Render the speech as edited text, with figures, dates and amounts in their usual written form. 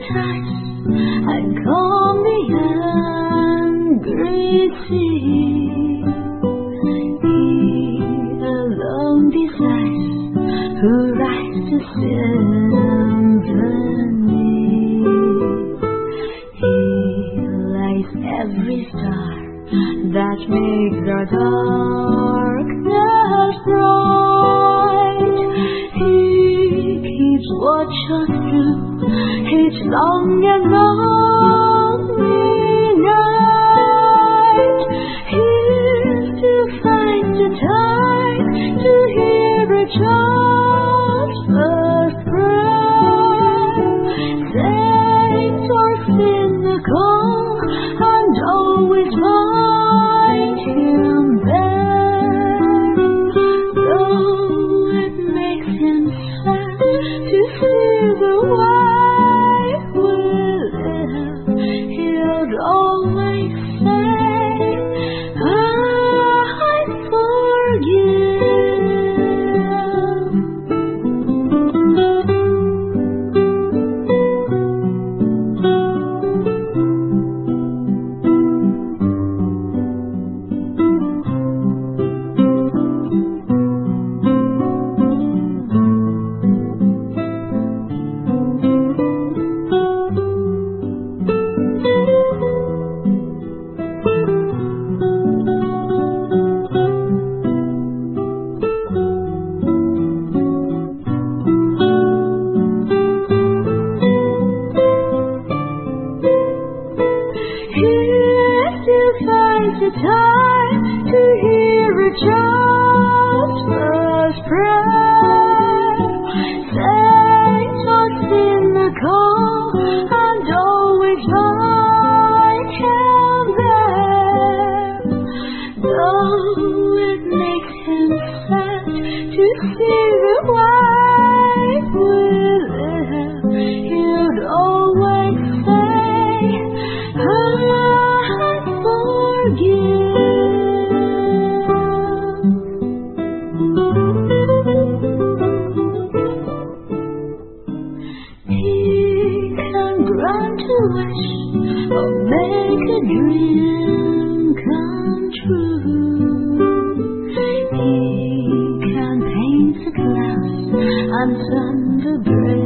tides and calm the angry sea. He alone decides who writes the symphony. He lights every star that makes our darkness bright. He keeps watch us through each long and lonely night. Here to find the time to hear a child's first prayer. Saints or cynical and always find him there. Though it makes him sad to see the way we live, he'll always say, I the time to hear a child's first prayer. Saints are cynical and always find him there. Though it makes him sad to see the way we live, he'd always say, grant a wish or make a dream come true. He can paint the clouds and thunder break